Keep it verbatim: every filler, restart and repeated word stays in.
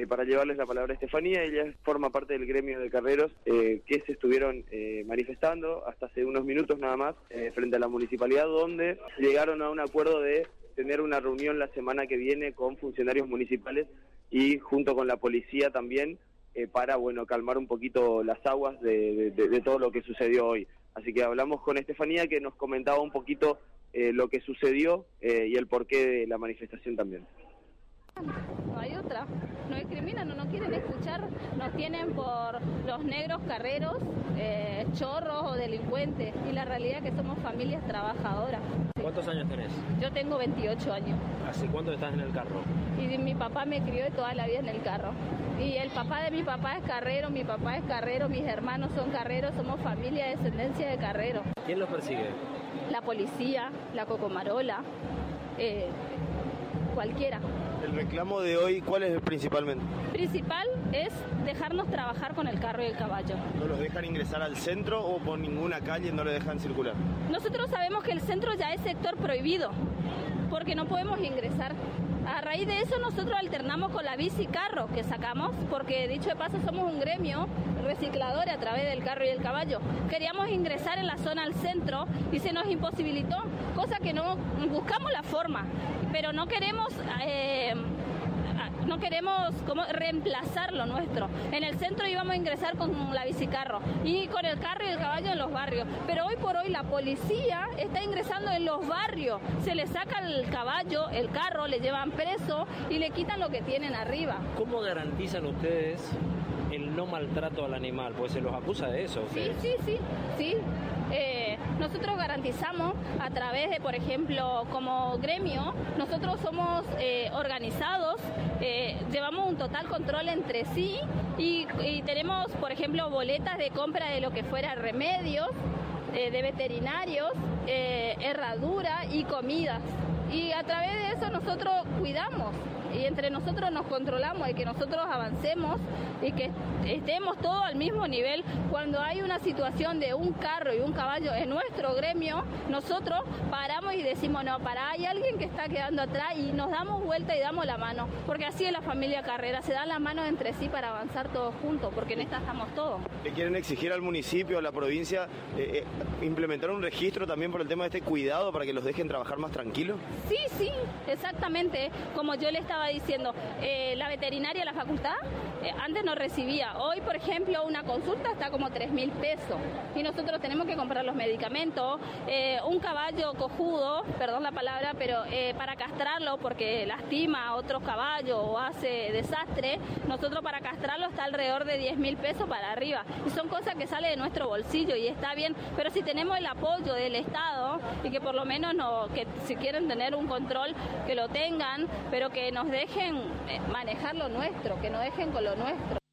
eh, para llevarles la palabra a Estefanía. Ella forma parte del gremio de carreros eh, que se estuvieron eh, manifestando hasta hace unos minutos nada más eh, frente a la municipalidad, donde llegaron a un acuerdo de tener una reunión la semana que viene con funcionarios municipales y junto con la policía también eh, para, bueno, calmar un poquito las aguas de, de, de todo lo que sucedió hoy. Así que hablamos con Estefanía, que nos comentaba un poquito eh, lo que sucedió eh, y el porqué de la manifestación también. No hay otra, no discriminan, no nos quieren escuchar, nos tienen por los negros carreros, eh, chorros o delincuentes, y la realidad es que somos familias trabajadoras. ¿Cuántos años tenés? Yo tengo veintiocho años. ¿Hace cuánto estás en el carro? Y mi papá me crió toda la vida en el carro. Y el papá de mi papá es carrero, mi papá es carrero, mis hermanos son carreros, somos familia de descendencia de carreros. ¿Quién los persigue? La policía, la cocomarola, eh, cualquiera. ¿El reclamo de hoy cuál es principalmente? Principal es dejarnos trabajar con el carro y el caballo. ¿No los dejan ingresar al centro o por ninguna calle no los dejan circular? Nosotros sabemos que el centro ya es sector prohibido, porque no podemos ingresar. A raíz de eso nosotros alternamos con la bici carro que sacamos, porque dicho de paso somos un gremio reciclador a través del carro y el caballo. Queríamos ingresar en la zona al centro y se nos imposibilitó, cosa que no buscamos la forma, pero no queremos eh, no queremos como reemplazar lo nuestro. En el centro íbamos a ingresar con la bicicarro y con el carro y el caballo en los barrios, pero hoy por hoy la policía está ingresando en los barrios, se le saca el caballo, el carro, le llevan preso y le quitan lo que tienen arriba. ¿Cómo garantizan ustedes el no maltrato al animal? Pues se los acusa de eso. Sí, sí, sí, sí. Eh, nosotros garantizamos a través de, por ejemplo, como gremio, nosotros somos eh, organizados, eh, llevamos un total control entre sí y, y tenemos, por ejemplo, boletas de compra de lo que fuera remedios, eh, de veterinarios, eh, herradura y comidas. Y a través de eso nosotros cuidamos y entre nosotros nos controlamos y que nosotros avancemos y que estemos todos al mismo nivel. Cuando hay una situación de un carro y un caballo en nuestro gremio, nosotros paramos y decimos, no, para, hay alguien que está quedando atrás, y nos damos vuelta y damos la mano, porque así es la familia Carrera, se dan la mano entre sí para avanzar todos juntos, porque en esta estamos todos. ¿Le quieren exigir al municipio, a la provincia, eh, eh, implementar un registro también por el tema de este cuidado para que los dejen trabajar más tranquilos? Sí, sí, exactamente, como yo le estaba diciendo, eh, la veterinaria, la facultad, eh, antes no recibía. Hoy, por ejemplo, una consulta está como tres mil pesos y nosotros tenemos que comprar los medicamentos. Eh, un caballo cojudo, perdón la palabra, pero eh, para castrarlo, porque lastima a otros caballos o hace desastre, nosotros para castrarlo está alrededor de diez mil pesos para arriba. Y son cosas que salen de nuestro bolsillo y está bien, pero si tenemos el apoyo del Estado y que por lo menos no, que si quieren tener un control, que lo tengan, pero que nos dejen manejar lo nuestro, que nos dejen con lo nuestro.